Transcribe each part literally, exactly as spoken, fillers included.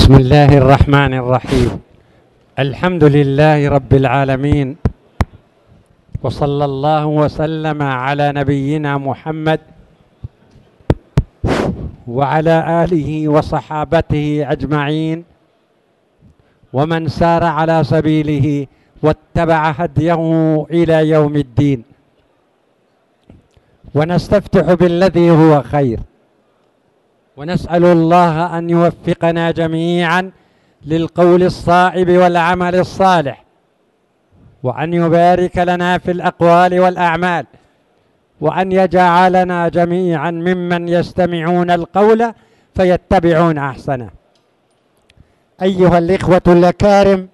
بسم الله الرحمن الرحيم. الحمد لله رب العالمين، وصلى الله وسلم على نبينا محمد وعلى آله وصحابته أجمعين، ومن سار على سبيله واتبع هديه إلى يوم الدين. ونستفتح بالذي هو خير، ونسأل الله أن يوفقنا جميعا للقول الصائب والعمل الصالح، وأن يبارك لنا في الأقوال والأعمال، وأن يجعلنا جميعا ممن يستمعون القول فيتبعون أحسنه. أيها الإخوة الأكارم،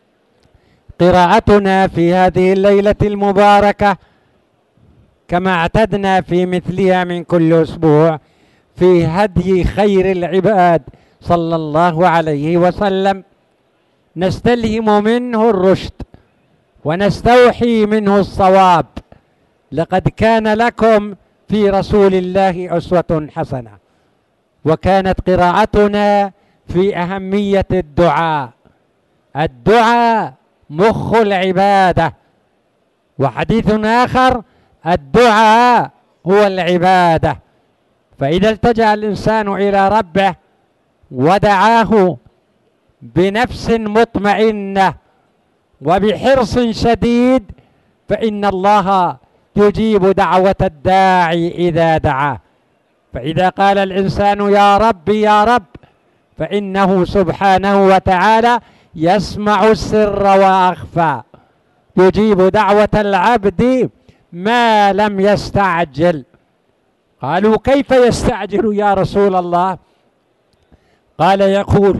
قراءتنا في هذه الليلة المباركة كما اعتدنا في مثلها من كل أسبوع في هدي خير العباد صلى الله عليه وسلم، نستلهم منه الرشد ونستوحي منه الصواب. لقد كان لكم في رسول الله أسوة حسنة. وكانت قراءتنا في أهمية الدعاء. الدعاء مخ العبادة، وحديث آخر الدعاء هو العبادة. فإذا التجأ الإنسان إلى ربه ودعاه بنفس مطمئنة وبحرص شديد فإن الله يجيب دعوة الداعي إذا دعاه. فإذا قال الإنسان يا رب يا رب فإنه سبحانه وتعالى يسمع السر وأخفى، يجيب دعوة العبد ما لم يستعجل. قالوا كيف يستعجل يا رسول الله؟ قال يقول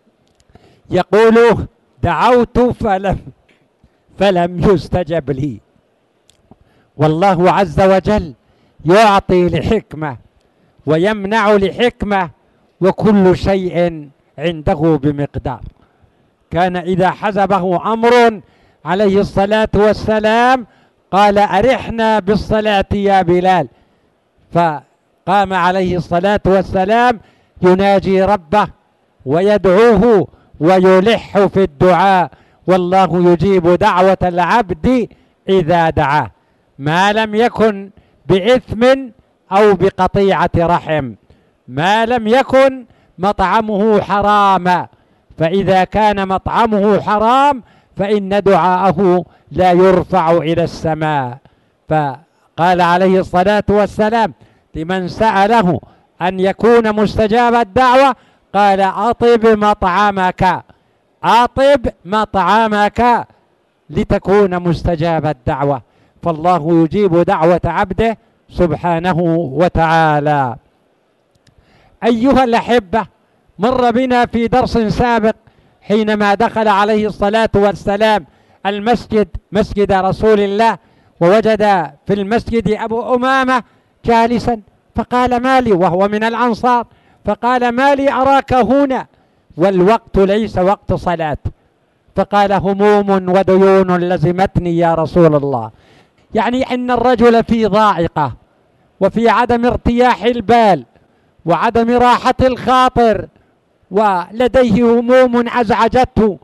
يقول دعوت فلم فلم يستجب لي. والله عز وجل يعطي لحكمة ويمنع لحكمة، وكل شيء عنده بمقدار. كان إذا حزبه أمر عليه الصلاة والسلام قال أرحنا بالصلاة يا بلال، فقام عليه الصلاة والسلام يناجي ربه ويدعوه ويلح في الدعاء، والله يجيب دعوة العبد إذا دعاه، ما لم يكن بإثم أو بقطيعة رحم، ما لم يكن مطعمه حراما. فإذا كان مطعمه حرام فإن دعاءه لا يرفع إلى السماء. فقال عليه الصلاة والسلام لمن سأله أن يكون مستجاب الدعوة قال أطب مطعمك، أطب مطعمك لتكون مستجاب الدعوة. فالله يجيب دعوة عبده سبحانه وتعالى. أيها الأحبة، مر بنا في درس سابق حينما دخل عليه الصلاة والسلام المسجد، مسجد رسول الله، ووجد في المسجد أبو أمامة جالسا، فقال ما لي، وهو من الأنصار، فقال ما لي أراك هنا والوقت ليس وقت صلاة؟ فقال هموم وديون لزمتني يا رسول الله. يعني أن الرجل في ضائقة وفي عدم ارتياح البال وعدم راحة الخاطر، ولديه هموم أزعجته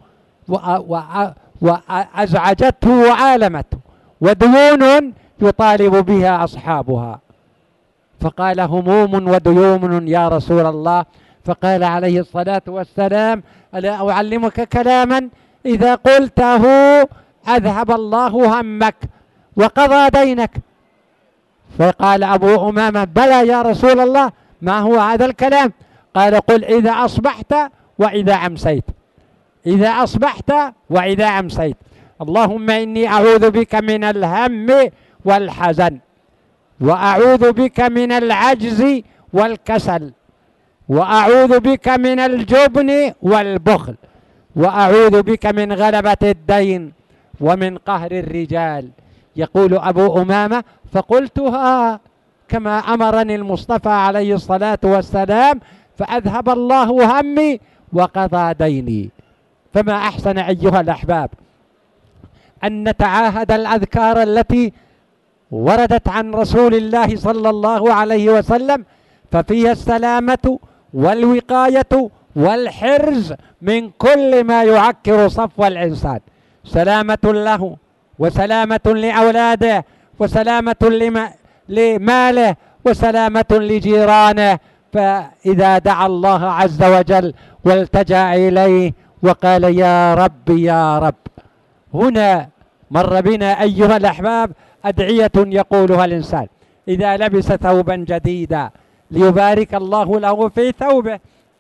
وأزعجته وعالمته، وديون يطالب بها أصحابها. فقال هموم وديون يا رسول الله. فقال عليه الصلاة والسلام ألا أعلمك كلاما إذا قلته أذهب الله همك وقضى دينك؟ فقال أبو أمامة بلى يا رسول الله، ما هو هذا الكلام؟ قال قل إذا أصبحت وإذا أمسيت، إذا أصبحت وإذا أمسيت اللهم إني أعوذ بك من الهم والحزن، وأعوذ بك من العجز والكسل، وأعوذ بك من الجبن والبخل، وأعوذ بك من غلبة الدين ومن قهر الرجال. يقول أبو أمامة فقلتها كما أمرني المصطفى عليه الصلاة والسلام فأذهب الله همي وقضى ديني. فما أحسن أيها الأحباب أن نتعاهد الأذكار التي وردت عن رسول الله صلى الله عليه وسلم، ففيها السلامة والوقاية والحرز من كل ما يعكر صفو الإنسان، سلامة له وسلامة لأولاده وسلامة لماله وسلامة لجيرانه. فإذا دعا الله عز وجل والتجأ إليه وقال يا رب يا رب، هنا مر بنا أيها الأحباب أدعية يقولها الإنسان إذا لبس ثوبا جديدا ليبارك الله له في ثوبه،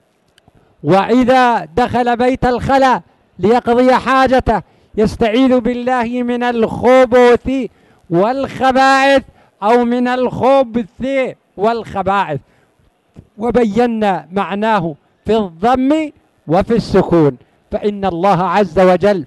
وإذا دخل بيت الخلاء ليقضي حاجته يستعيذ بالله من الخبث والخبائث أو من الخبث والخبائث. وبينا معناه في الضم وفي السكون، فإن الله عز وجل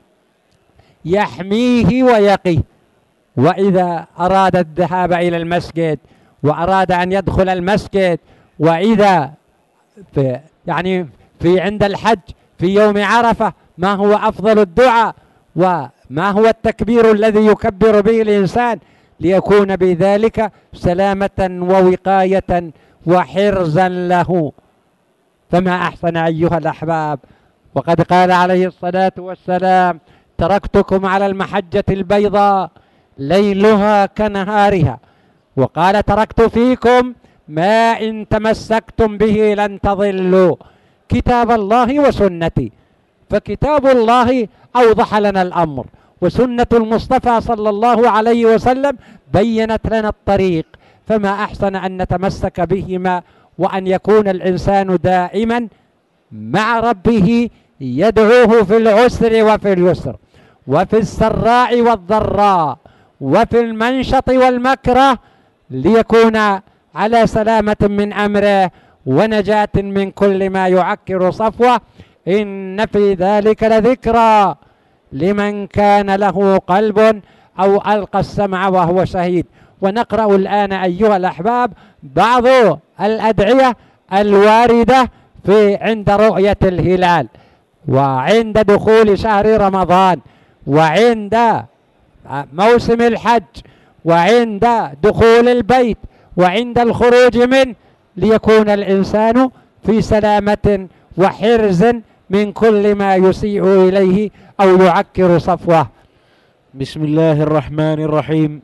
يحميه ويقيه. وإذا أراد الذهاب إلى المسجد وأراد أن يدخل المسجد، وإذا في يعني في عند الحج في يوم عرفة ما هو أفضل الدعاء وما هو التكبير الذي يكبر به الإنسان ليكون بذلك سلامة ووقاية وحرزا له. فما أحسن أيها الأحباب. وقد قال عليه الصلاة والسلام تركتكم على المحجة البيضاء ليلها كنهارها، وقال تركت فيكم ما إن تمسكتم به لن تضلوا كتاب الله وسنتي. فكتاب الله أوضح لنا الأمر، وسنة المصطفى صلى الله عليه وسلم بينت لنا الطريق. فما أحسن أن نتمسك بهما، وأن يكون الإنسان دائما مع ربه يدعوه في العسر وفي اليسر، وفي السراء والضراء، وفي المنشط والمكره، ليكون على سلامة من أمره ونجاة من كل ما يعكر صفوه. إن في ذلك لذكرى لمن كان له قلب أو ألقى السمع وهو شهيد. ونقرأ الآن أيها الأحباب بعض الأدعية الواردة في عند رؤية الهلال، وعند دخول شهر رمضان، وعند موسم الحج، وعند دخول البيت، وعند الخروج منه، ليكون الإنسان في سلامة وحرز من كل ما يسيء إليه أو يعكر صفوه. بسم الله الرحمن الرحيم.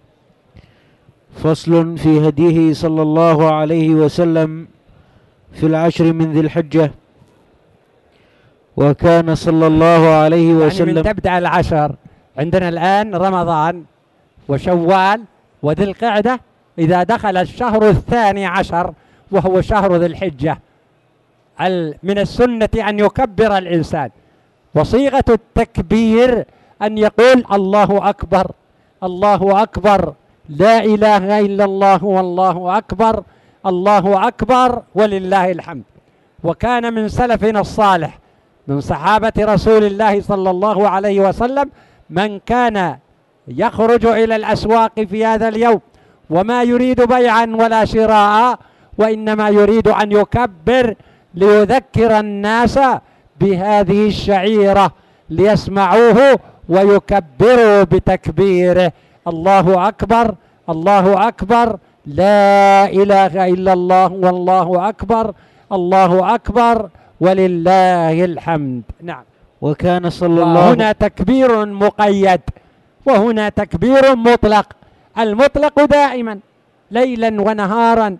فصل في هديه صلى الله عليه وسلم في العشر من ذي الحجة. وكان صلى الله عليه وسلم يعني من تبدأ العشر عندنا الآن رمضان وشوال وذي القعدة، إذا دخل الشهر الثاني عشر وهو شهر ذي الحجة من السنة أن يكبر الإنسان، وصيغة التكبير أن يقول الله أكبر الله أكبر لا إله إلا الله والله أكبر الله أكبر ولله الحمد. وكان من سلفنا الصالح من صحابة رسول الله صلى الله عليه وسلم من كان يخرج إلى الأسواق في هذا اليوم وما يريد بيعا ولا شراء، وإنما يريد أن يكبر ليذكر الناس بهذه الشعيرة ليسمعوه ويكبروا بتكبيره الله أكبر الله أكبر لا إله إلا الله والله أكبر الله أكبر ولله الحمد. نعم. وكان صلى الله هنا تكبير مقيد وهنا تكبير مطلق. المطلق دائما ليلا ونهارا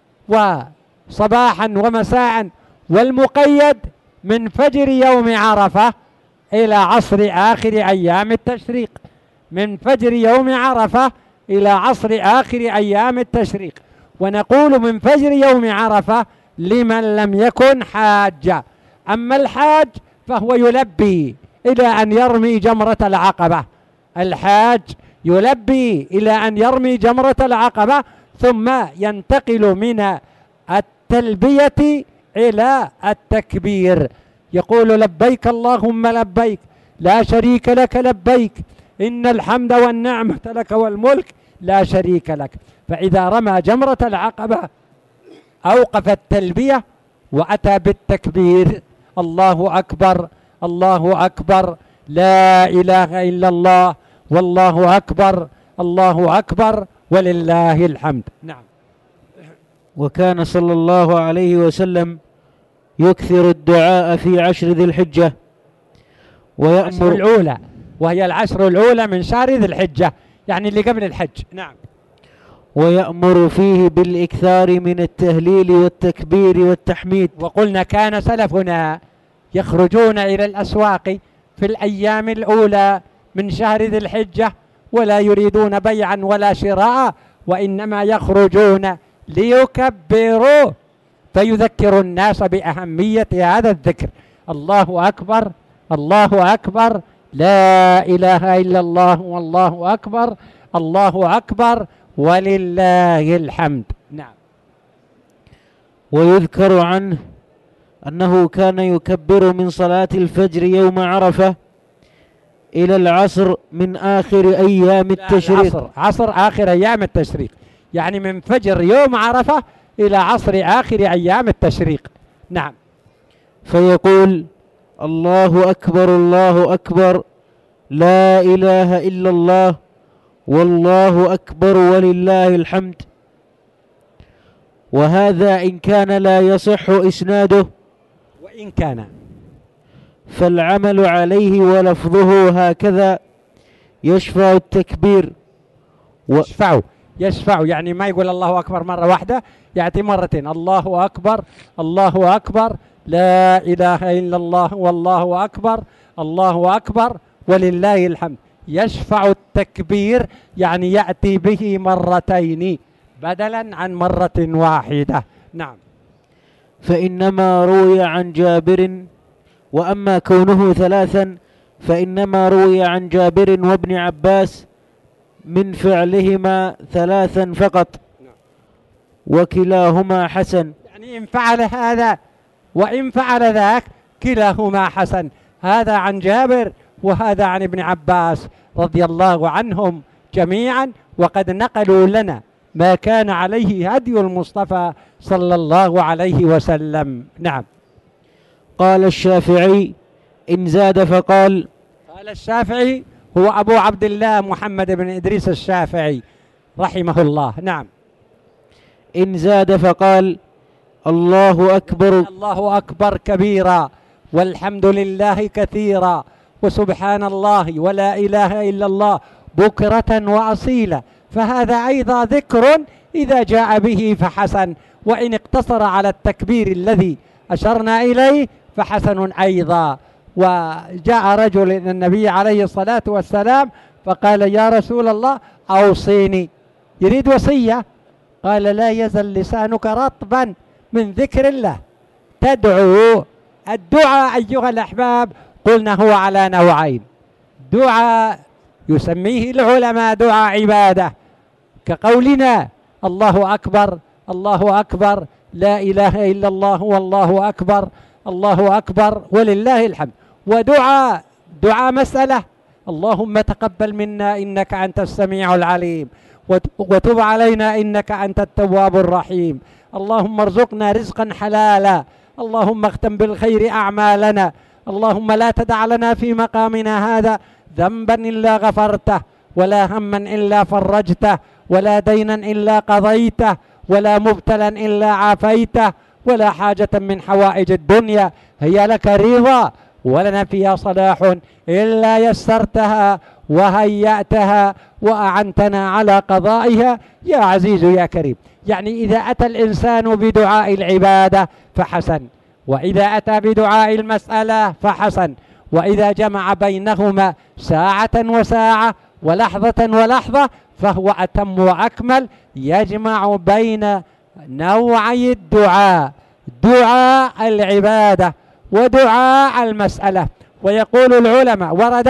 وصباحا ومساء، والمقيد من فجر يوم عرفة إلى عصر آخر أيام التشريق، من فجر يوم عرفة إلى عصر آخر أيام التشريق. ونقول من فجر يوم عرفة لمن لم يكن حاجا. أما الحاج فهو يلبي إلى أن يرمي جمرة العقبة، الحاج يلبي إلى أن يرمي جمرة العقبة، ثم ينتقل من التلبية إلى التكبير، يقول لبيك اللهم لبيك لا شريك لك لبيك إن الحمد والنعمة لك والملك لا شريك لك. فإذا رمى جمرة العقبة أوقف التلبية وأتى بالتكبير الله أكبر الله أكبر لا إله إلا الله والله أكبر الله أكبر ولله الحمد. نعم. وكان صلى الله عليه وسلم يكثر الدعاء في عشر ذي الحجة العشر ويأمر الأولى، وهي العشر الأولى من شهر ذي الحجة، يعني اللي قبل الحج. نعم. ويأمر فيه بالإكثار من التهليل والتكبير والتحميد. وقلنا كان سلفنا يخرجون إلى الأسواق في الأيام الأولى من شهر ذي الحجة ولا يريدون بيعا ولا شراء، وإنما يخرجون ليكبروا فيذكر الناس بأهمية هذا الذكر. الله أكبر، الله أكبر، لا إله إلا الله، والله أكبر، الله أكبر، ولله الحمد. نعم. ويذكر عنه أنه كان يكبر من صلاة الفجر يوم عرفة إلى العصر من آخر أيام التشريق. العصر، عصر آخر أيام التشريق، يعني من فجر يوم عرفة إلى عصر آخر أيام التشريق. نعم. فيقول: الله أكبر، الله أكبر، لا إله إلا الله، والله أكبر، ولله الحمد. وهذا إن كان لا يصح إسناده، وإن كان فالعمل عليه ولفظه هكذا يشفع التكبير و... يشفع يشفع يعني ما يقول الله أكبر مرة واحدة، يأتي مرتين: الله أكبر، الله أكبر، لا إله إلا الله، والله أكبر، الله أكبر، ولله الحمد. يشفع التكبير يعني يأتي به مرتين بدلا عن مرة واحدة. نعم. فإنما روي عن جابر، وأما كونه ثلاثا فإنما روي عن جابر وابن عباس من فعلهما ثلاثا فقط، وكلاهما حسن. يعني إن فعل هذا وإن فعل ذاك كلاهما حسن، هذا عن جابر وهذا عن ابن عباس رضي الله عنهم جميعا، وقد نقلوا لنا ما كان عليه هدي المصطفى صلى الله عليه وسلم. نعم. قال الشافعي: إن زاد فقال. قال الشافعي هو أبو عبد الله محمد بن إدريس الشافعي رحمه الله. نعم. إن زاد فقال: الله أكبر، الله أكبر كبيرا، والحمد لله كثيرا، وسبحان الله ولا إله إلا الله بكرة وأصيلا. فهذا أيضا ذكر إذا جاء به فحسن، وإن اقتصر على التكبير الذي أشرنا إليه فحسن أيضا. وجاء رجل إلى النبي عليه الصلاة والسلام فقال: يا رسول الله أوصيني، يريد وصية. قال: لا يزل لسانك رطبا من ذكر الله، تدعو. الدعاء أيها الأحباب قلنا هو على نوعين: دعاء يسميه العلماء دعاء عبادة، كقولنا الله أكبر، الله أكبر، لا إله إلا الله، والله أكبر، الله أكبر، ولله الحمد. ودعاء دعاء مسألة: اللهم تقبل منا إنك أنت السميع العليم، وتب علينا إنك أنت التواب الرحيم، اللهم ارزقنا رزقا حلالا، اللهم اختم بالخير أعمالنا، اللهم لا تدع لنا في مقامنا هذا ذنبا إلا غفرته، ولا هما إلا فرجته، ولا دينا إلا قضيته، ولا مبتلا إلا عافيته، ولا حاجة من حوائج الدنيا هي لك رضا ولنا فيها صلاح إلا يسرتها وهيأتها وأعنتنا على قضائها يا عزيز يا كريم. يعني إذا أتى الإنسان بدعاء العبادة فحسن، وإذا أتى بدعاء المسألة فحسن، وإذا جمع بينهما ساعة وساعة ولحظة ولحظة فهو أتم وأكمل، يجمع بين نوعي الدعاء: دعاء العبادة ودعاء المسألة. ويقول العلماء ورد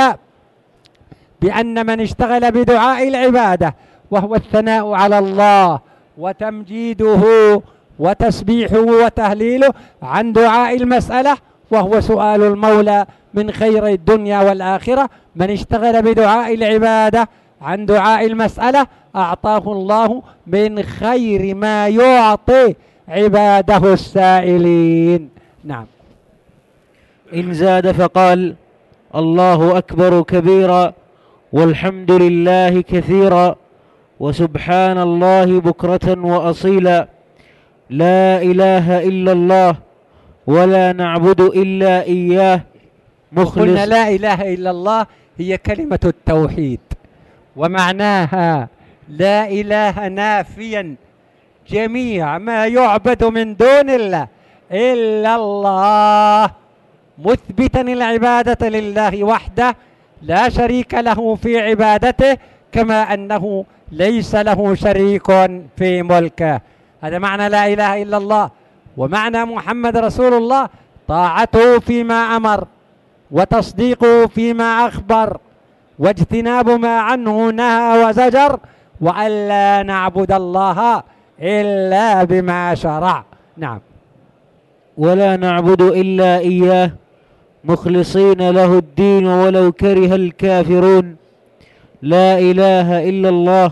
بأن من اشتغل بدعاء العبادة وهو الثناء على الله وتمجيده وتسبيحه وتهليله عن دعاء المسألة وهو سؤال المولى من خير الدنيا والآخرة، من اشتغل بدعاء العبادة عن دعاء المسألة أعطاه الله من خير ما يعطي عباده السائلين. نعم. إن زاد فقال: الله أكبر كبيرا، والحمد لله كثيرا، وسبحان الله بكرة وأصيلا، لا إله إلا الله، ولا نعبد إلا إياه مخلص. قلنا لا إله إلا الله هي كلمة التوحيد، ومعناها لا إله نافيا جميع ما يعبد من دون الله إلا الله، مثبتا العبادة لله وحده لا شريك له في عبادته، كما أنه ليس له شريك في ملكه. هذا معنى لا إله إلا الله. ومعنى محمد رسول الله طاعته فيما أمر، وتصديقه فيما أخبر، واجتناب ما عنه نهى وزجر، وألا نعبد الله إلا بما شرع. نعم. ولا نعبد إلا إياه مخلصين له الدين ولو كره الكافرون. لا إله إلا الله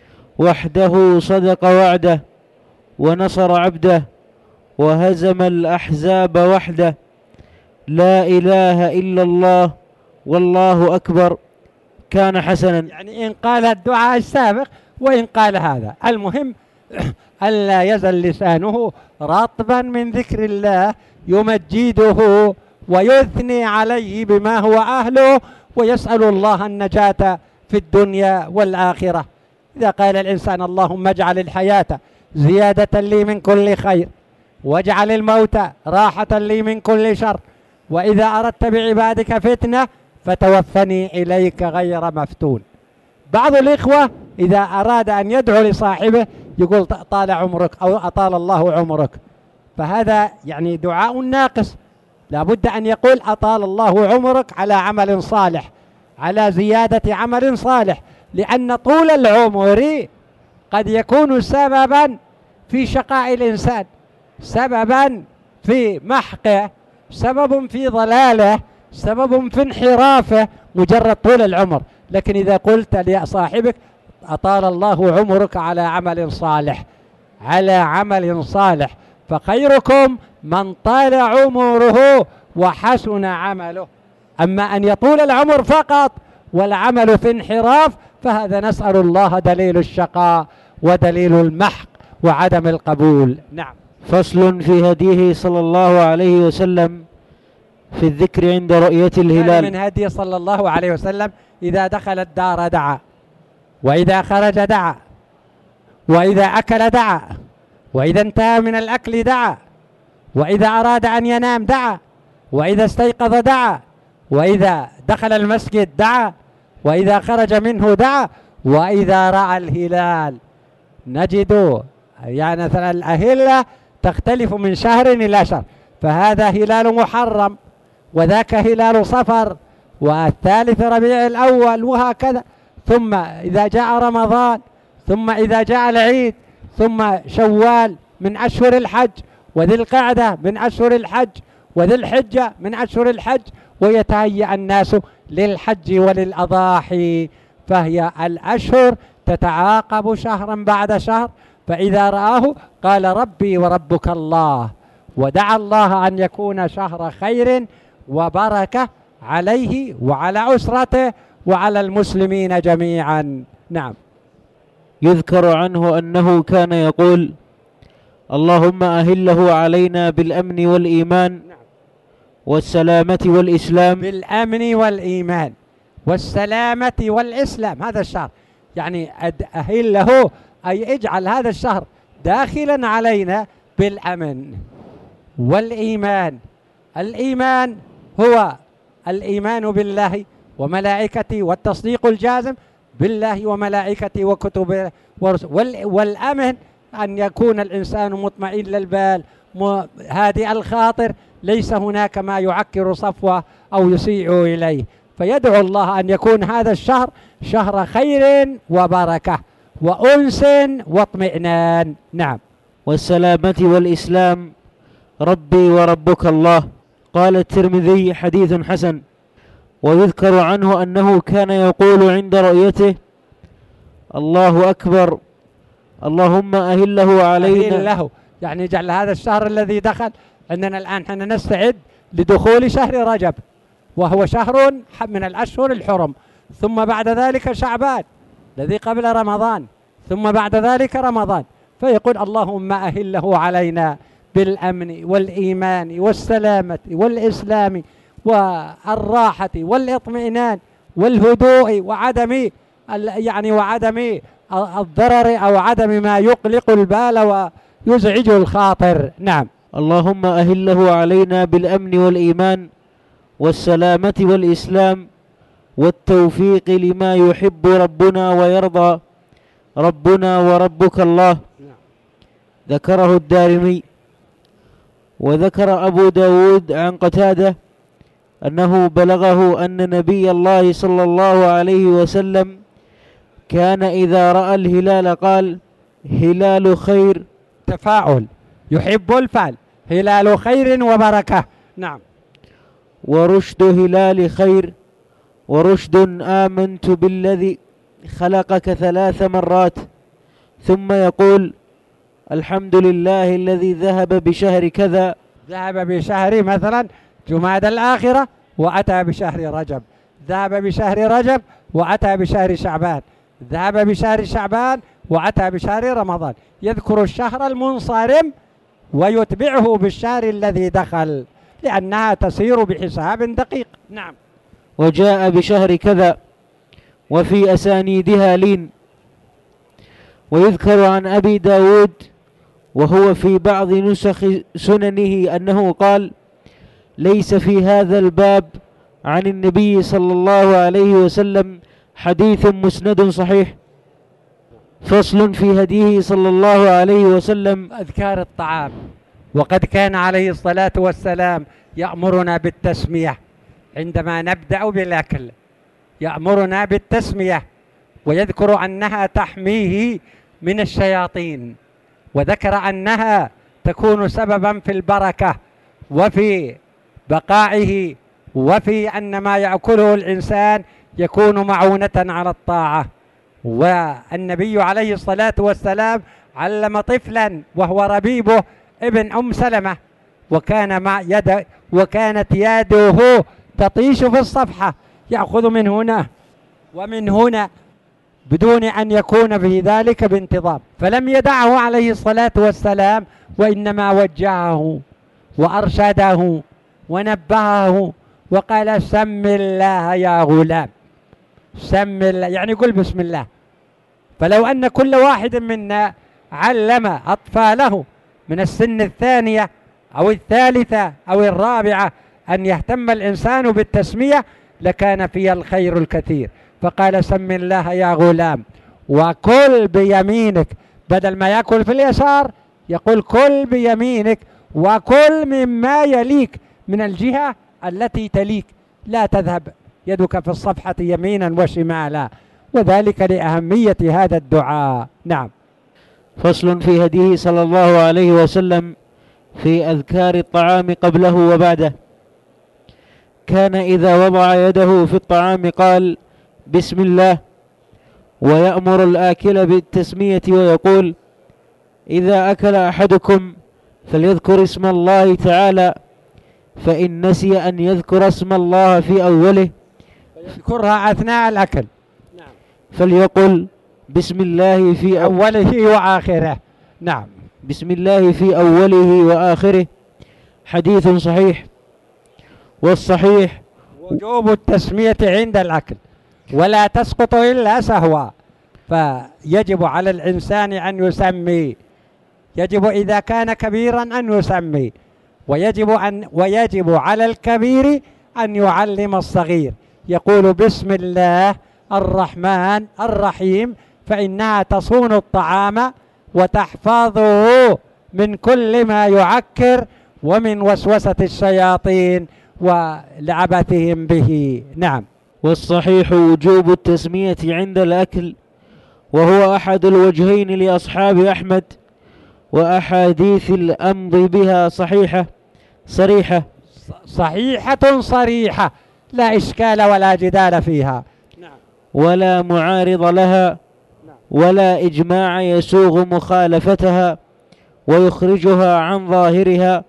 وحده صدق وعده ونصر عبده وهزم الأحزاب وحده. لا إله إلا الله والله أكبر كان حسنا. يعني إن قال الدعاء السابق وإن قال هذا، المهم ألا يزل لسانه رطبا من ذكر الله يمجده ويثني عليه بما هو أهله، ويسأل الله النجاة في الدنيا والآخرة. إذا قال الإنسان اللهم اجعل الحياة زيادة لي من كل خير، واجعل الموت راحة لي من كل شر، وإذا أردت بعبادك فتنة فتوفني إليك غير مفتون. بعض الإخوة إذا أراد أن يدعو لصاحبه يقول طال عمرك أو أطال الله عمرك، فهذا يعني دعاء ناقص. لابد أن يقول أطال الله عمرك على عمل صالح، على زيادة عمل صالح، لأن طول العمر قد يكون سببا في شقاء الإنسان، سببا في محقه، سبب في ضلاله، سبب في انحرافه، مجرد طول العمر. لكن إذا قلت لصاحبك أطال الله عمرك على عمل صالح، على عمل صالح، فخيركم من طال عمره وحسن عمله. أما أن يطول العمر فقط والعمل في انحراف فهذا نسأل الله دليل الشقاء ودليل المحق وعدم القبول. نعم. فصل في هديه صلى الله عليه وسلم في الذكر عند رؤية الهلال. من هديه صلى الله عليه وسلم إذا دخل الدار دعا، وإذا خرج دعا، وإذا أكل دعا، وإذا انتهى من الأكل دعا، وإذا أراد أن ينام دعا، وإذا استيقظ دعا، وإذا دخل المسجد دعا، وإذا خرج منه دعا، وإذا رأى الهلال. نجد يعني مثلا الأهلة تختلف من شهر إلى شهر، فهذا هلال محرم، وذاك هلال صفر، والثالث ربيع الأول، وهكذا. ثم إذا جاء رمضان، ثم إذا جاء العيد، ثم شوال من أشهر الحج، وذي القعدة من أشهر الحج، وذي الحجة من أشهر الحج، ويتهيأ الناس للحج وللأضاحي. فهي الأشهر تتعاقب شهرا بعد شهر، فإذا رآه قال ربي وربك الله، ودعا الله أن يكون شهر خير وبركة عليه وعلى أسرته وعلى المسلمين جميعا. نعم. يذكر عنه أنه كان يقول اللهم أهله علينا بالأمن والإيمان والسلامة والإسلام. بالأمن والإيمان والسلامة والإسلام، هذا الشهر يعني أهله أي اجعل هذا الشهر داخلا علينا بالأمن والإيمان. الإيمان هو الإيمان بالله وملائكته والتصديق الجازم بالله وملائكته وكتبه ورسله. والأمن أن يكون الإنسان مطمئن البال هادئ الخاطر، ليس هناك ما يعكر صفوه أو يسيء إليه. فيدعو الله أن يكون هذا الشهر شهر خير وبركة وأنس واطمئنان. نعم. والسلامة والإسلام ربي وربك الله. قال الترمذي حديث حسن. ويذكر عنه أنه كان يقول عند رؤيته الله أكبر اللهم أهله علينا. أهله يعني جعل هذا الشهر الذي دخل عندنا الآن، حنا نستعد لدخول شهر رجب، وهو شهر من الأشهر الحرم، ثم بعد ذلك شعبان الذي قبل رمضان، ثم بعد ذلك رمضان. فيقول اللهم أهله علينا بالأمن والإيمان والسلامة والإسلام والراحة والإطمئنان والهدوء وعدم يعني وعدم الضرر أو عدم ما يقلق البال ويزعج الخاطر. نعم. اللهم أهله علينا بالأمن والإيمان والسلامة والإسلام والتوفيق لما يحب ربنا ويرضى ربنا وربك الله. ذكره الدارمي. وذكر أبو داود عن قتادة أنه بلغه أن نبي الله صلى الله عليه وسلم كان إذا رأى الهلال قال هلال خير. تفاعل، يحب الفعل، هلال خير وبركة. نعم. ورشد هلال خير ورشد آمنت بالذي خلقك ثلاث مرات، ثم يقول الحمد لله الذي ذهب بشهر كذا. ذهب بشهر مثلا جماد الآخرة وأتى بشهر رجب، ذهب بشهر رجب وأتى بشهر شعبان، ذهب بشهر شعبان وأتى بشهر رمضان. يذكر الشهر المنصرم ويتبعه بالشهر الذي دخل لأنها تسير بحساب دقيق. نعم. وجاء بشهر كذا وفي أسانيدها لين. ويذكر عن أبي داود وهو في بعض نسخ سننه أنه قال ليس في هذا الباب عن النبي صلى الله عليه وسلم حديث مسند صحيح. فصل في هديه صلى الله عليه وسلم. أذكار الطعام. وقد كان عليه الصلاة والسلام يأمرنا بالتسمية عندما نبدأ بالأكل، يأمرنا بالتسمية ويذكر أنها تحميه من الشياطين، وذكر أنها تكون سببا في البركة وفي بقائه وفي أن ما يأكله الإنسان يكون معونة على الطاعة. والنبي عليه الصلاة والسلام علم طفلا وهو ربيبه ابن أم سلمة، وكان مع يد وكانت يده تطيش في الصفحة، يأخذ من هنا ومن هنا بدون أن يكون في ذلك بانتظام، فلم يدعه عليه الصلاة والسلام، وإنما وجهه وأرشده ونبهه وقال سم الله يا غلام، سم الله يعني قل بسم الله. فلو أن كل واحد منا علم أطفاله من السن الثانية أو الثالثة أو الرابعة أن يهتم الإنسان بالتسمية لكان فيها الخير الكثير. فقال سم الله يا غلام وكل بيمينك، بدل ما يأكل في اليسار يقول كل بيمينك وكل مما يليك من الجهة التي تليك، لا تذهب يدك في الصفحة يمينا وشمالا، وذلك لأهمية هذا الدعاء. نعم. فصل في هديه صلى الله عليه وسلم في أذكار الطعام قبله وبعده. كان إذا وضع يده في الطعام قال بسم الله، ويأمر الآكل بالتسمية ويقول إذا أكل أحدكم فليذكر اسم الله تعالى، فإن نسي أن يذكر اسم الله في أوله يذكرها أثناء الأكل فليقل بسم الله في أوله وآخره. نعم. بسم الله في أوله وآخره. حديث صحيح. والصحيح وجوب التسمية عند الأكل ولا تسقط إلا سهوا، فيجب على الإنسان أن يسمي، يجب إذا كان كبيرا أن يسمي، ويجب أن ويجب على الكبير أن يعلم الصغير، يقول بسم الله الرحمن الرحيم، فإنها تصون الطعام وتحفظه من كل ما يعكر ومن وسوسة الشياطين ولعبثهم به. نعم. والصحيح وجوب التسمية عند الأكل، وهو أحد الوجهين لأصحاب أحمد، وأحاديث الأمر بها صحيحة صريحة صحيحة صريحة لا إشكال ولا جدال فيها. نعم. ولا معارض لها ولا إجماع يسوغ مخالفتها ويخرجها عن ظاهرها،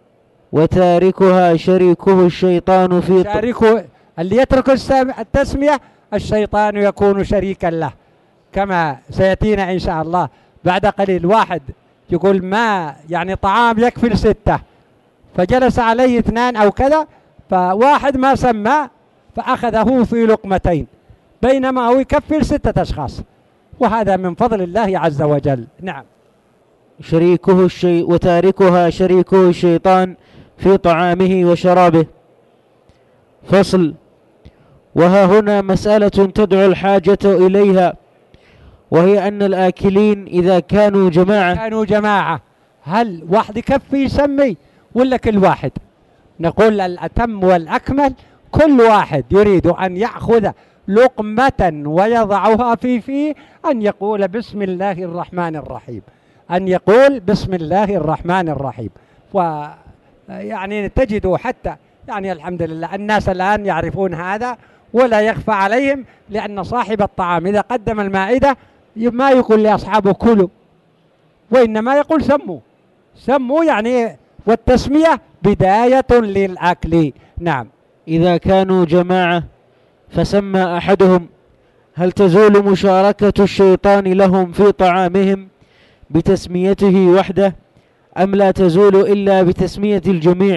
وتاركها شريكه الشيطان في شريكه اللي يترك التسمية الشيطان يكون شريكا له، كما سيأتينا إن شاء الله بعد قليل. واحد يقول ما يعني طعام يكفي الستة، فجلس عليه اثنان أو كذا، فواحد ما سمى فأخذه في لقمتين، بينما هو يكفي لستة أشخاص، وهذا من فضل الله عز وجل. نعم. شريكه الشيء وتاركها شريكه الشيطان في طعامه وشرابه. فصل. وها هنا مسألة تدعو الحاجة إليها، وهي أن الآكلين إذا كانوا جماعة كانوا جماعة هل واحد يكفي يسمي ولا كل واحد؟ نقول الأتم والأكمل كل واحد يريد أن يأخذ لقمة ويضعها في فيه أن يقول بسم الله الرحمن الرحيم، أن يقول بسم الله الرحمن الرحيم. ويعني تجدوا حتى يعني الحمد لله الناس الآن يعرفون هذا ولا يخفى عليهم، لأن صاحب الطعام إذا قدم المائدة ما يقول لأصحابه كلوا، وإنما يقول سموا. سموا يعني والتسمية بداية للأكل. نعم. إذا كانوا جماعة فسمى أحدهم، هل تزول مشاركة الشيطان لهم في طعامهم بتسميته وحده، أم لا تزول إلا بتسمية الجميع؟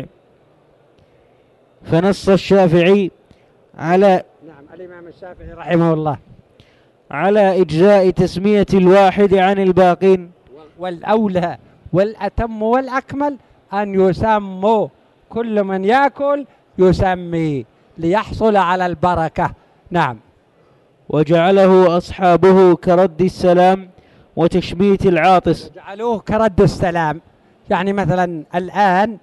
فنص الشافعي على نعم الإمام الشافعي رحمه الله على إجزاء تسمية الواحد عن الباقين، والأولى والأتم والأكمل أن يسموا، كل من يأكل يسمي ليحصل على البركة. نعم. وجعله أصحابه كرد السلام وتشميت العاطس. جعلوه كرد السلام، يعني مثلا الآن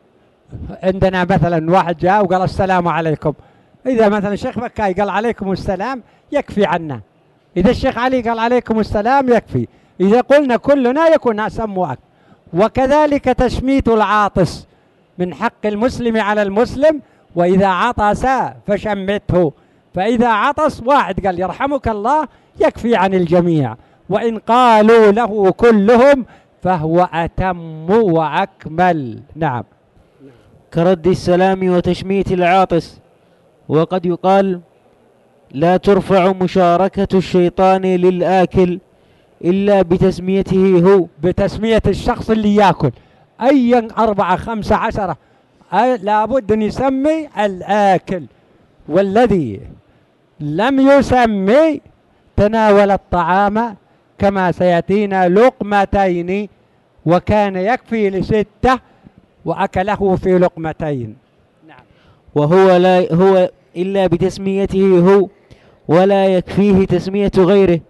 عندنا مثلا واحد جاء وقال السلام عليكم، إذا مثلا الشيخ بكاي قال عليكم السلام يكفي عنا، إذا الشيخ علي قال عليكم السلام يكفي، إذا قلنا كلنا يكون سموا أكل. وكذلك تشميت العاطس من حق المسلم على المسلم، وإذا عطس فشمته، فإذا عطس واحد قال يرحمك الله يكفي عن الجميع، وإن قالوا له كلهم فهو أتم وأكمل. نعم. كرد السلام وتشميت العاطس. وقد يقال لا ترفع مشاركة الشيطان للآكل إلا بتسميته هو، بتسمية الشخص اللي يأكل، أي أربعة خمسة عشرة لابد أن يسمي الآكل، والذي لم يسمي تناول الطعام كما سيأتينا لقمتين، وكان يكفي لستة وأكله في لقمتين. نعم. وهو لا هو إلا بتسميته هو، ولا يكفيه تسمية غيره.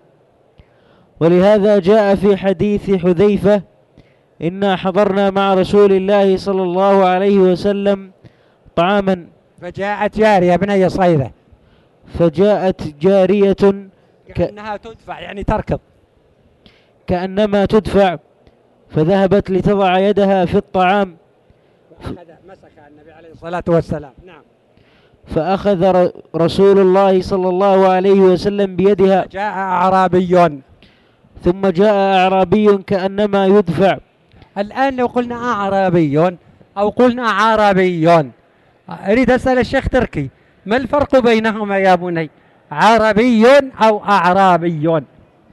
ولهذا جاء في حديث حذيفة: إنا حضرنا مع رسول الله صلى الله عليه وسلم طعاما، فجاءت جارية بني صيدة، فجاءت جارية كأنها تدفع يعني تركض، كأنما تدفع، فذهبت لتضع يدها في الطعام، مسكها النبي عليه الصلاة والسلام. نعم. فأخذ رسول الله صلى الله عليه وسلم بيدها. جاء أعرابي، ثم جاء أعرابي كأنما يدفع. الآن لو قلنا أعرابي أو قلنا عربي، أريد أسأل الشيخ تركي ما الفرق بينهما يا بني؟ عربي أو أعرابي؟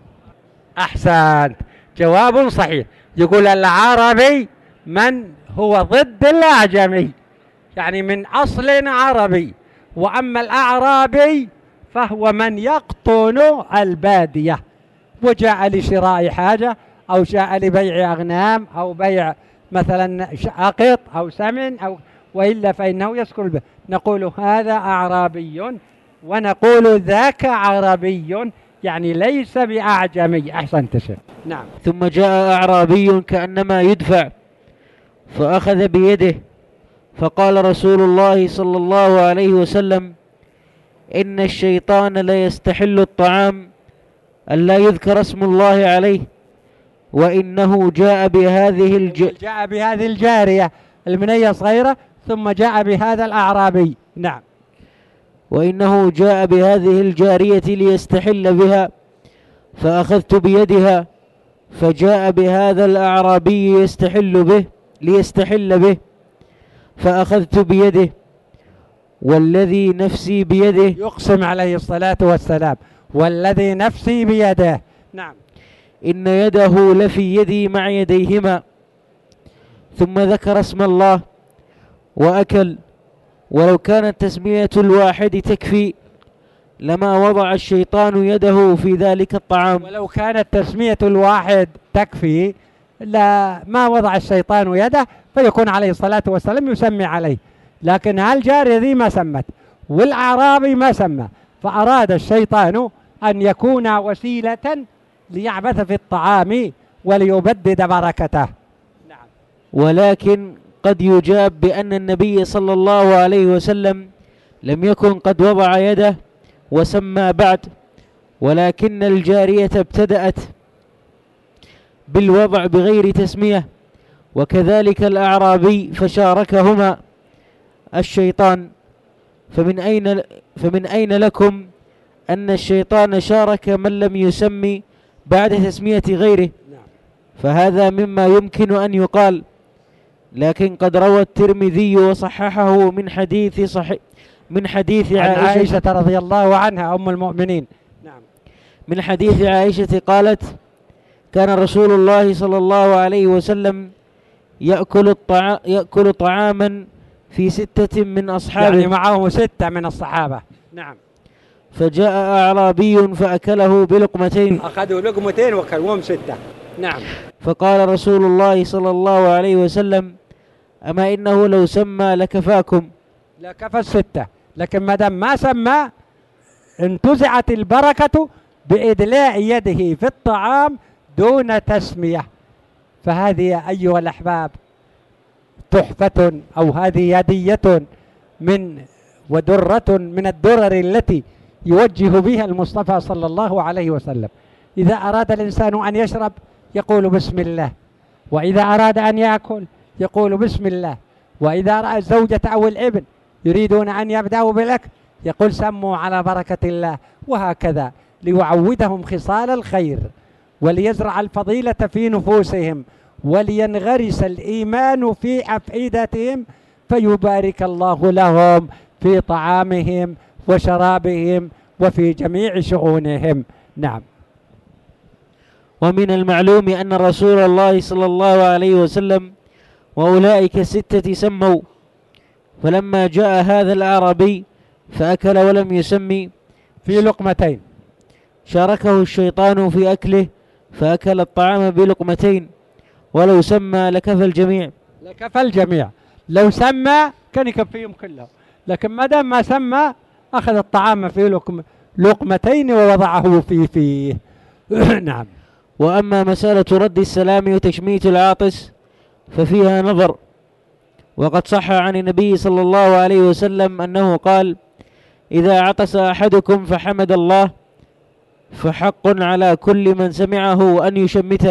أحسنت، جواب صحيح. يقول العربي من هو ضد الأعجمي، يعني من أصل عربي، وأما الأعرابي فهو من يقطن البادية وجاء لشراء حاجة أو جاء لبيع أغنام أو بيع مثلا أقط أو سمن أو وإلا فإنه يسكن به، نقول هذا أعرابي، ونقول ذاك عربي يعني ليس بأعجمي. أحسنت شيخ. نعم. ثم جاء أعرابي كأنما يدفع، فأخذ بيده، فقال رسول الله صلى الله عليه وسلم: إن الشيطان لا يستحل الطعام ألا يذكر اسم الله عليه، وإنه جاء بهذه الج... جاء بهذه الجارية المنية صغيرة، ثم جاء بهذا الأعرابي. نعم. وإنه جاء بهذه الجارية ليستحل بها، فأخذت بيدها، فجاء بهذا الأعرابي يستحل به ليستحل به، فأخذت بيده، والذي نفسي بيده، يقسم عليه الصلاة والسلام والذي نفسي بيده. نعم. إن يده لفي يدي مع يديهما، ثم ذكر اسم الله وأكل. ولو كانت تسمية الواحد تكفي لما وضع الشيطان يده في ذلك الطعام. ولو كانت تسمية الواحد تكفي لا ما وضع الشيطان يده، فيكون عليه الصلاة والسلام يسمي عليه. لكن هالجارية ذي ما سمت والأعرابي ما سمى، فأراد الشيطان أن يكون وسيلة ليعبث في الطعام وليبدد بركته. نعم. ولكن قد يجاب بأن النبي صلى الله عليه وسلم لم يكن قد وضع يده وسمى بعد، ولكن الجارية ابتدأت بالوضع بغير تسمية، وكذلك الأعرابي فشاركهما الشيطان. فمن أين فمن أين لكم أن الشيطان شارك من لم يسمي بعد تسمية غيره؟ فهذا مما يمكن أن يقال. لكن قد روى الترمذي وصححه من حديث صحيح من حديث عائشة, عائشة, عائشة رضي الله عنها أم المؤمنين. نعم. من حديث عائشة قالت: كان رسول الله صلى الله عليه وسلم يأكل, الطع... يأكل طعاما في ستة من أصحابه، يعني معه ستة من الصحابة. نعم. فجاء أعرابي فأكله بلقمتين، أخذوا لقمتين وكلوهم ستة. نعم. فقال رسول الله صلى الله عليه وسلم: أما إنه لو سمى لكفاكم. لكفى الستة، لكن ما دام ما سمى انتزعت البركة بإدلاء يده في الطعام دون تسمية. فهذه أيها الأحباب تحفة، أو هذه هدية من ودرة من الدرر التي يوجه بها المصطفى صلى الله عليه وسلم. إذا أراد الإنسان أن يشرب يقول بسم الله، وإذا أراد أن يأكل يقول بسم الله، وإذا رأى الزوجة أو الابن يريدون أن يبدأوا بالأكل يقول سموا على بركة الله، وهكذا ليعودهم خصال الخير وليزرع الفضيلة في نفوسهم ولينغرس الإيمان في أفئدتهم، فيبارك الله لهم في طعامهم وشرابهم وفي جميع شؤونهم. نعم. ومن المعلوم أن رسول الله صلى الله عليه وسلم وأولئك الستة سموا، فلما جاء هذا الأعرابي فأكل ولم يسمي في لقمتين شاركه الشيطان في أكله فأكل الطعام بلقمتين، ولو سمى لكفى الجميع. لكفى الجميع، لو سمى كان يكفيهم كلهم، لكن ما دام ما سمى أخذ الطعام في لقم لقمتين ووضعه في فيه. نعم. وأما مسألة رد السلام وتشميت العاطس ففيها نظر، وقد صح عن النبي صلى الله عليه وسلم أنه قال: إذا عطس أحدكم فحمد الله فحق على كل من سمعه أن يشمته،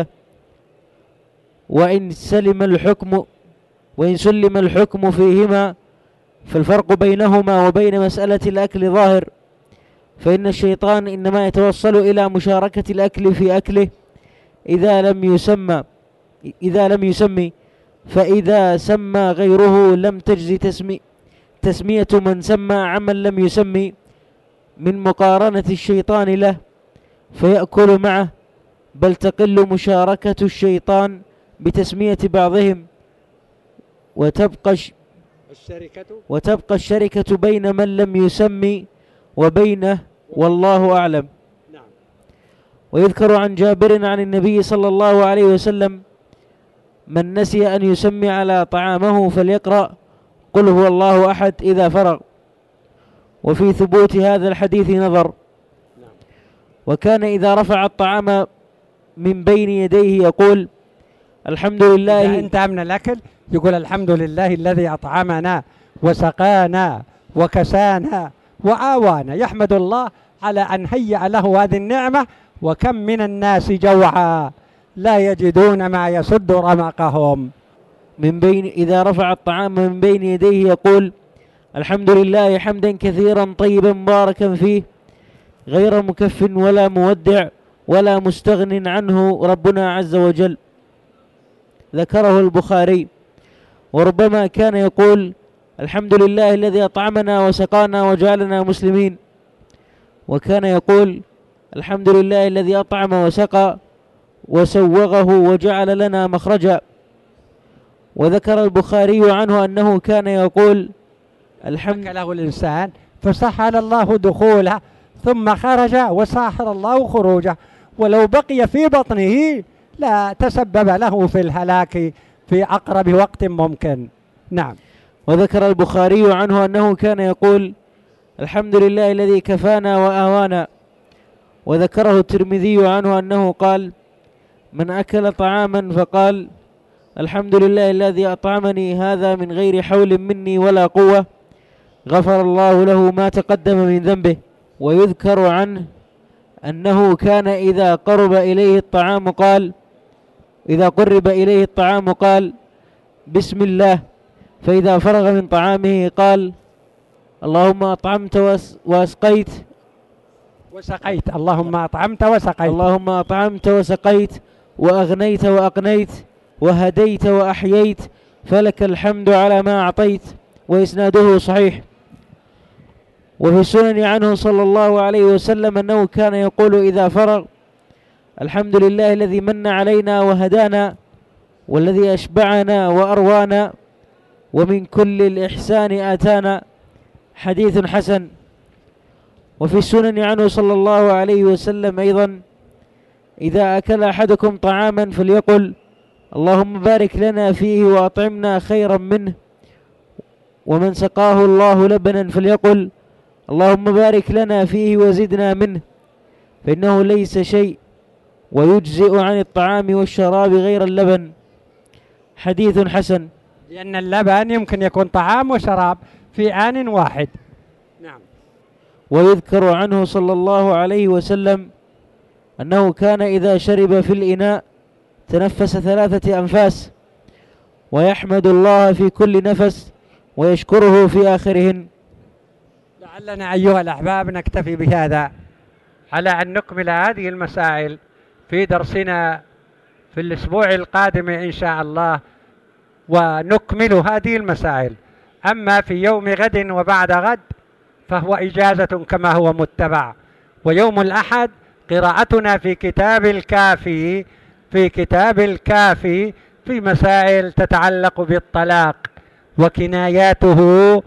وإن سلم الحكم وإن سلم الحكم فيهما فالفرق بينهما وبين مسألة الأكل ظاهر، فإن الشيطان إنما يتوصل إلى مشاركة الأكل في أكله إذا لم يسمى إذا لم يسمي فإذا سمى غيره لم تجزي تسمي تسمية من سمى عمن لم يسمي من مقارنة الشيطان له فيأكل معه، بل تقل مشاركة الشيطان بتسمية بعضهم، وتبقى الشركة وتبقى الشركة بين من لم يسمي وبينه، والله أعلم. نعم. ويذكر عن جابر عن النبي صلى الله عليه وسلم: من نسي أن يسمي على طعامه فليقرأ قل هو الله أحد إذا فرغ. وفي ثبوت هذا الحديث نظر. وكان إذا رفع الطعام من بين يديه يقول: الحمد لله. إذا انتهى من الأكل يقول الحمد لله الذي أطعمنا وسقانا وكسانا وآوانا، يحمد الله على أن هيأ له هذه النعمة. وكم من الناس جوعا لا يجدون ما يسد رمقهم. من بين إذا رفع الطعام من بين يديه يقول: الحمد لله حمدا كثيرا طيبا مباركا فيه غير مكف ولا مودع ولا مستغن عنه ربنا عز وجل. ذكره البخاري. وربما كان يقول: الحمد لله الذي أطعمنا وسقانا وجعلنا مسلمين. وكان يقول: الحمد لله الذي أطعم وسقى وسوغه وجعل لنا مخرجا. وذكر البخاري عنه أنه كان يقول الحمد له الإنسان فسهل الله دخوله ثم خرج وسهل الله خروجه، ولو بقي في بطنه لا تسبب له في الهلاك في أقرب وقت ممكن. نعم. وذكر البخاري عنه أنه كان يقول الحمد لله الذي كفانا وآوانا. وذكره الترمذي عنه أنه قال من أكل طعاما فقال الحمد لله الذي أطعمني هذا من غير حول مني ولا قوة غفر الله له ما تقدم من ذنبه. ويذكر عنه أنه كان إذا قرب إليه الطعام قال إذا قرب إليه الطعام قال بسم الله، فإذا فرغ من طعامه قال اللهم أطعمت وأسقيت وسقيت اللهم أطعمت وسقيت اللهم أطعمت وسقيت وأغنيت وأقنيت وهديت وأحييت فلك الحمد على ما أعطيت. وإسناده صحيح. وفي السنن عنه صلى الله عليه وسلم أنه كان يقول إذا فرغ الحمد لله الذي من علينا وهدانا والذي أشبعنا وأروانا ومن كل الإحسان آتانا. حديث حسن. وفي السنن عنه صلى الله عليه وسلم أيضا إذا أكل أحدكم طعاما فليقل اللهم بارك لنا فيه وأطعمنا خيرا منه. ومن سقاه الله لبنا فليقل اللهم بارك لنا فيه وزدنا منه، فإنه ليس شيء ويجزئ عن الطعام والشراب غير اللبن. حديث حسن. لأن اللبن يمكن يكون طعام وشراب في آن واحد. نعم. ويذكر عنه صلى الله عليه وسلم أنه كان إذا شرب في الإناء تنفس ثلاثة أنفاس ويحمد الله في كل نفس ويشكره في آخرهن. لعلنا أيها الأحباب نكتفي بهذا على أن نكمل هذه المسائل في درسنا في الأسبوع القادم إن شاء الله، ونكمل هذه المسائل. أما في يوم غد وبعد غد فهو إجازة كما هو متبع، ويوم الأحد قراءتنا في كتاب الكافي في كتاب الكافي في مسائل تتعلق بالطلاق وكناياته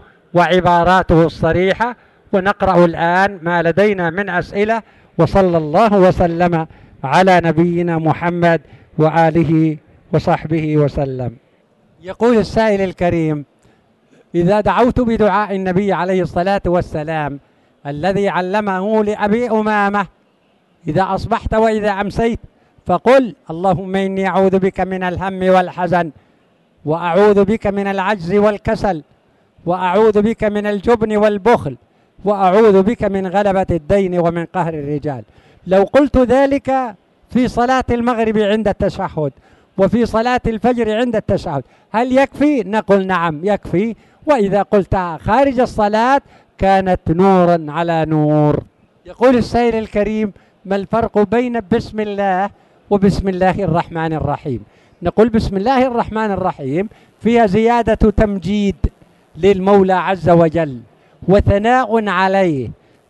وعباراته الصريحة. ونقرأ الآن ما لدينا من أسئلة، وصلى الله وسلم على نبينا محمد وآله وصحبه وسلم. يقول السائل الكريم: إذا دعوت بدعاء النبي عليه الصلاة والسلام الذي علمه لأبي أمامة إذا أصبحت وإذا أمسيت فقل اللهم إني أعوذ بك من الهم والحزن، وأعوذ بك من العجز والكسل، وأعوذ بك من الجبن والبخل، وأعوذ بك من غلبة الدين ومن قهر الرجال. لو قلت ذلك في صلاة المغرب عند التشهد وفي صلاة الفجر عند التشهد هل يكفي؟ نقول نعم يكفي. وإذا قلتها خارج الصلاة كانت نورا على نور. يقول السائل الكريم: ما الفرق بين بسم الله وبسم الله الرحمن الرحيم؟ نقول بسم الله الرحمن الرحيم فيها زيادة تمجيد للمولى عز وجل وثناء عليه،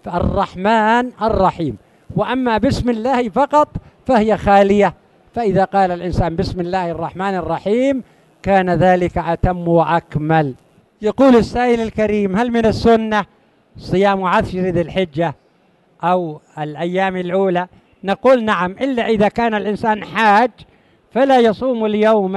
فالرحمن الرحيم. وأما بسم الله فقط فهي خالية، فإذا قال الإنسان بسم الله الرحمن الرحيم كان ذلك أتم وأكمل. يقول السائل الكريم: هل من السنة صيام عشر ذي الحجة أو الأيام الأولى؟ نقول نعم، إلا إذا كان الإنسان حاج فلا يصوم اليوم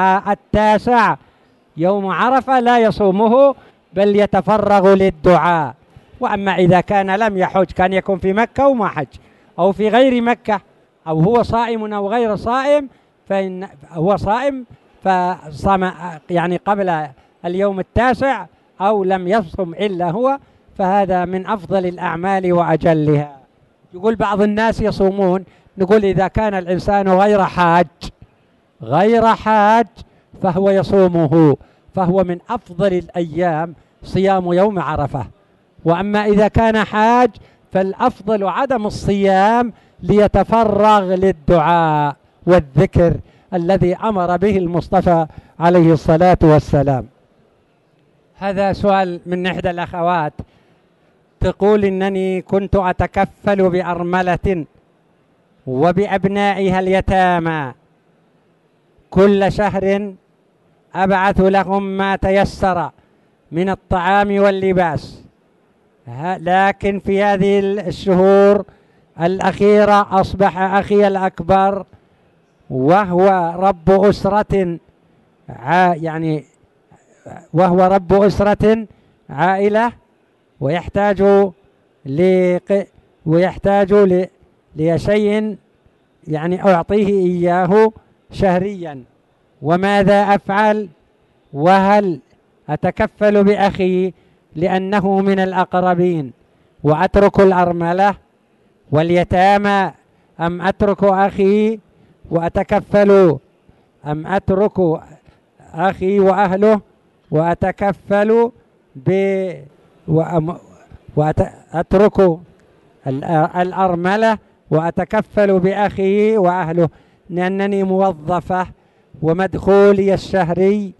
التاسع يوم عرفة، لا يصومه بل يتفرغ للدعاء. وأما إذا كان لم يحج، كان يكون في مكة وما حج أو في غير مكة أو هو صائم أو غير صائم، فإن هو صائم فصام يعني قبل اليوم التاسع أو لم يصم إلا هو، فهذا من أفضل الأعمال وأجلها. يقول بعض الناس يصومون، نقول إذا كان الإنسان غير حاج غير حاج فهو يصومه، فهو من أفضل الأيام صيام يوم عرفة. وأما إذا كان حاج فالأفضل عدم الصيام ليتفرغ للدعاء والذكر الذي أمر به المصطفى عليه الصلاة والسلام. هذا سؤال من إحدى الأخوات، تقول إنني كنت أتكفل بأرملة وبأبنائها اليتامى كل شهر أبعث لهم ما تيسر من الطعام واللباس. لكن في هذه الشهور الأخيرة أصبح أخي الأكبر وهو رب أسرة يعني وهو رب أسرة عائلة ويحتاج لق ويحتاج لشيء يعني أعطيه إياه شهريا. وماذا أفعل؟ وهل أتكفل بأخي لأنه من الأقربين وأترك الأرملة واليتامى، أم أترك أخي وأتكفل أم أترك أخي وأهله وأتكفل ب وأترك الأرملة وأتكفل بأخي وأهله، لأنني موظفة ومدخولي الشهري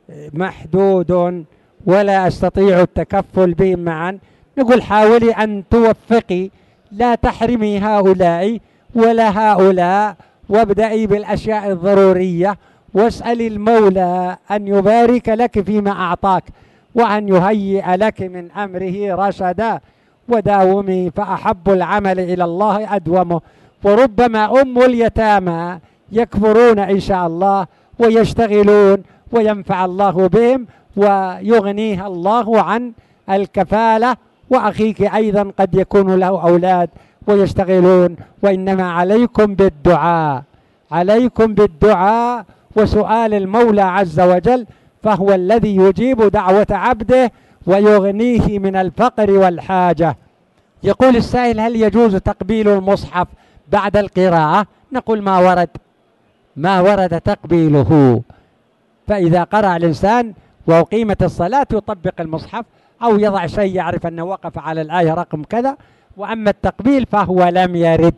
محدود ولا أستطيع التكفل بهم معا. نقول حاولي أن توفقي، لا تحرمي هؤلاء ولا هؤلاء، وابدأي بالأشياء الضرورية، واسألي المولى أن يبارك لك فيما أعطاك وأن يهيئ لك من أمره رشدا. وداومي، فأحب العمل إلى الله أدومه. وربما أم اليتامى يكبرون إن شاء الله ويشتغلون وينفع الله بهم ويغنيها الله عن الكفالة. وأخيك أيضا قد يكون له أولاد ويشتغلون. وإنما عليكم بالدعاء، عليكم بالدعاء وسؤال المولى عز وجل، فهو الذي يجيب دعوة عبده ويغنيه من الفقر والحاجة. يقول السائل: هل يجوز تقبيل المصحف بعد القراءة؟ نقول ما ورد ما ورد تقبيله. فإذا قرأ الإنسان وأقيمت الصلاة يطبق المصحف أو يضع شيء يعرف أنه وقف على الآية رقم كذا. وأما التقبيل فهو لم يرد.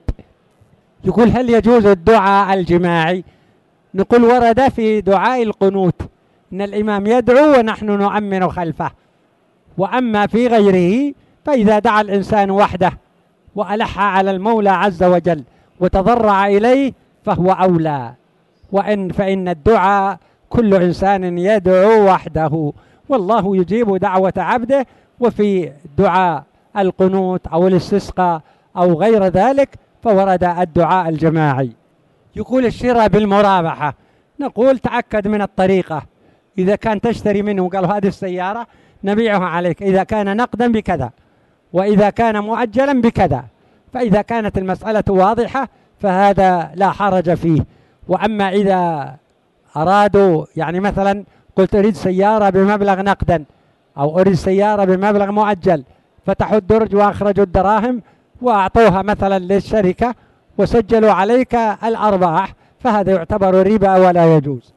يقول: هل يجوز الدعاء الجماعي؟ نقول ورد في دعاء القنوت إن الإمام يدعو ونحن نؤمن خلفه. وأما في غيره فإذا دعا الإنسان وحده وألح على المولى عز وجل وتضرع إليه فهو أولى. وإن فإن الدعاء كل إنسان يدعو وحده، والله يجيب دعوة عبده. وفي دعاء القنوت أو الاستسقاء أو غير ذلك فورد الدعاء الجماعي. يقول: الشراء بالمرابحة. نقول تأكد من الطريقة. إذا كان تشتري منه قال هذه السيارة نبيعها عليك إذا كان نقدا بكذا، وإذا كان مؤجلا بكذا. فإذا كانت المسألة واضحة فهذا لا حرج فيه. وأما إذا أرادوا يعني مثلا قلت أريد سيارة بمبلغ نقدا أو أريد سيارة بمبلغ مؤجل، فتحوا الدرج وأخرجوا الدراهم وأعطوها مثلا للشركة وسجلوا عليك الأرباح، فهذا يعتبر ربا ولا يجوز.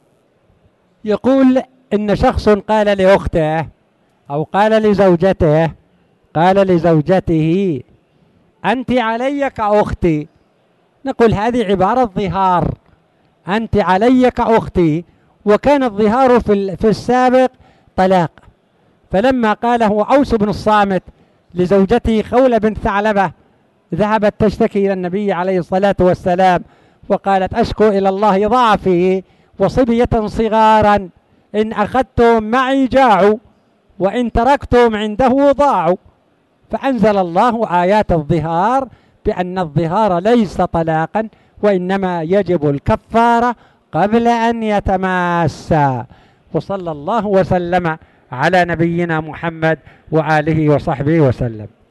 يقول إن شخص قال لأخته أو قال لزوجته قال لزوجته: أنت علي كأختي. نقول هذه عبارة ظهار، أنت علي كأختي. وكان الظهار في في السابق طلاق. فلما قاله أوس بن الصامت لزوجته خولة بنت ثعلبة ذهبت تشتكي إلى النبي عليه الصلاة والسلام وقالت: أشكو إلى الله ضعفي وصبية صغارا، إن أخذتم معي جاعوا وإن تركتم عنده ضاعوا. فأنزل الله آيات الظهار بأن الظهار ليس طلاقا، وإنما يجب الكفارة قبل أن يتماسا. وصلى الله وسلم على نبينا محمد وآله وصحبه وسلم.